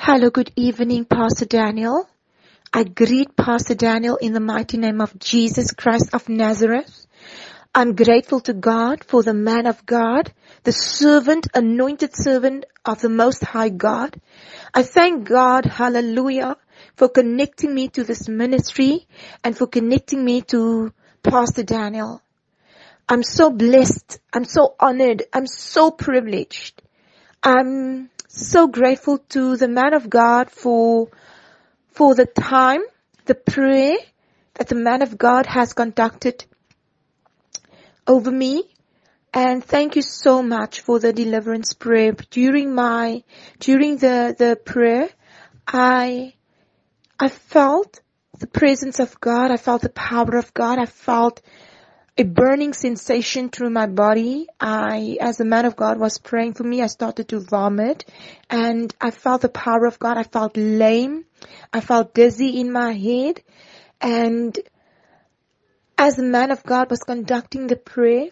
Hello, good evening, Pastor Daniel. I greet Pastor Daniel in the mighty name of Jesus Christ of Nazareth. I'm grateful to God for the man of God, the servant, anointed servant of the Most High God. I thank God, hallelujah, for connecting me to this ministry and for connecting me to Pastor Daniel. I'm so blessed. I'm so honored. I'm so privileged. I'm so grateful to the man of God for the time, the prayer that the man of God has conducted over me. And thank you so much for the deliverance prayer. During the prayer, I felt the presence of God. I felt the power of God. I felt a burning sensation through my body. As the man of God was praying for me, I started to vomit and I felt the power of God. I felt lame. I felt dizzy in my head. And as the man of God was conducting the prayer,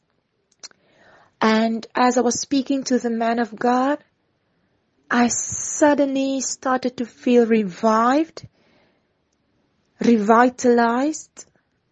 and as I was speaking to the man of God, I suddenly started to feel revived, revitalized.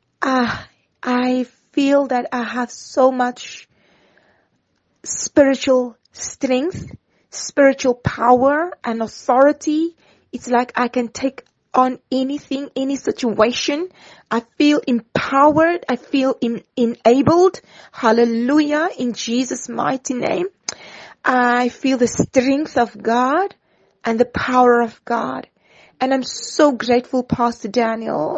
I feel that I have so much spiritual strength, spiritual power and authority. It's like I can take on anything, any situation. I feel empowered. I feel enabled. Hallelujah. In Jesus' mighty name. I feel the strength of God and the power of God. And I'm so grateful, Pastor Daniel.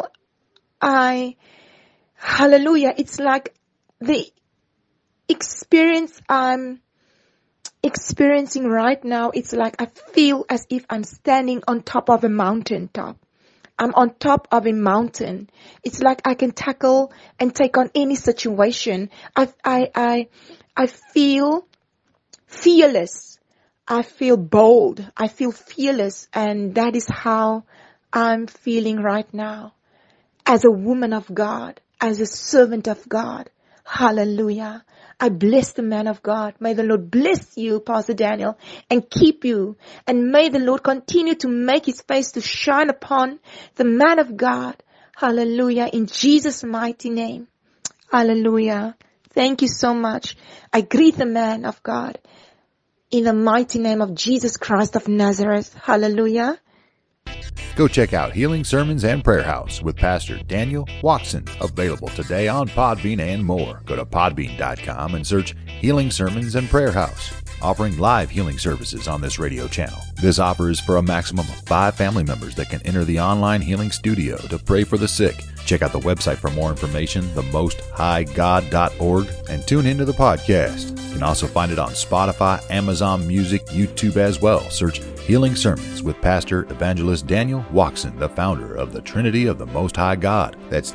Hallelujah. It's like the experience I'm experiencing right now. It's like I feel as if I'm standing on top of a mountaintop. I'm on top of a mountain. It's like I can tackle and take on any situation. I feel fearless. I feel bold. I feel fearless. And that is how I'm feeling right now. As a woman of God, as a servant of God. Hallelujah. I bless the man of God. May the Lord bless you, Pastor Daniel, and keep you. And may the Lord continue to make his face to shine upon the man of God. Hallelujah. In Jesus' mighty name. Hallelujah. Thank you so much. I greet the man of God in the mighty name of Jesus Christ of Nazareth. Hallelujah. Go check out Healing Sermons and Prayer House with Pastor Daniel Watson, available today on Podbean and more. Go to podbean.com and search Healing Sermons and Prayer House, offering live healing services on this radio channel. This offer is for a maximum of 5 family members that can enter the online healing studio to pray for the sick. Check out the website for more information, themosthighgod.org, and tune into the podcast. You can also find it on Spotify, Amazon Music, YouTube as well. Search Healing Sermons with Pastor Evangelist Daniel Watson, the founder of the Trinity of the Most High God. That's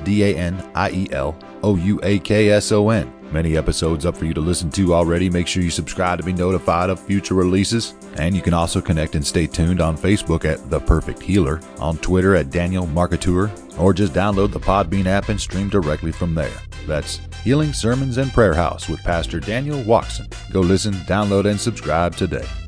DANIELOUAKSON. Many episodes up for you to listen to already. Make sure you subscribe to be notified of future releases. And you can also connect and stay tuned on Facebook at The Perfect Healer, on Twitter at Daniel Marketeur, or just download the Podbean app and stream directly from there. That's Healing Sermons and Prayer House with Pastor Daniel Watson. Go listen, download, and subscribe today.